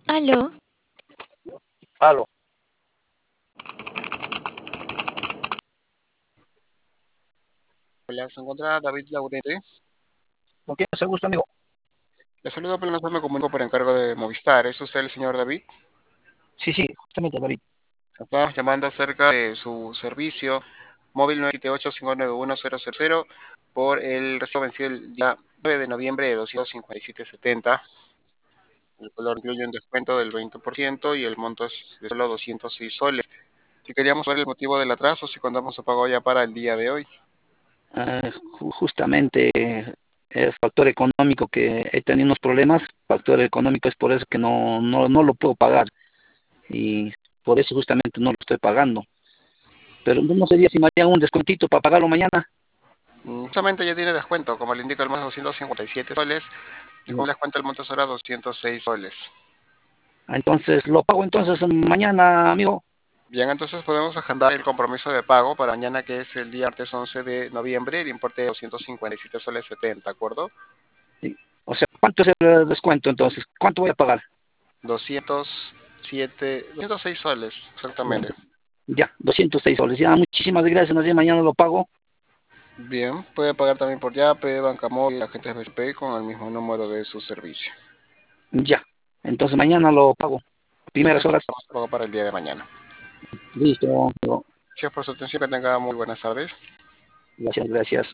Aló, Aló, Hola, se encuentra David Laurente. ¿con quién se gusta, amigo? Le saludo, pero me comunico por encargo de Movistar. ¿Es usted el señor David? Sí, sí, justamente, David. Estamos llamando acerca de su servicio móvil 978-591-000 por el recibo vencido el día 9 de noviembre de 257.70. El color incluye un descuento del 20% y el monto es de solo 206 soles. Si queríamos ver el motivo del atraso, si contamos su pago ya para el día de hoy. Justamente el factor económico que he tenido unos problemas, factor económico es por eso que no lo puedo pagar y por eso justamente no lo estoy pagando. Pero no sería si me harían un descuentito para pagarlo mañana. Justamente ya tiene descuento, como le indica el monto 257 soles y Ya. con descuento el monto será 206 soles. Entonces lo pago entonces mañana, amigo. Bien, entonces podemos agendar el compromiso de pago para mañana, que es el día martes 11 de noviembre, el importe de 257 soles 70, ¿de acuerdo? Sí. O sea, ¿cuánto es el descuento entonces? ¿Cuánto voy a pagar? 206 soles, exactamente. Ya, 206 soles. Ya, muchísimas gracias. Más bien mañana lo pago. Bien, puede pagar también por Yape, Bancamóvil, agentes BCP con el mismo número de su servicio. Ya. Entonces mañana lo pago. Primeras Perfecto, horas. vamos a pagar para el día de mañana. Listo. Gracias por su atención, que tenga muy buenas tardes. Gracias, gracias.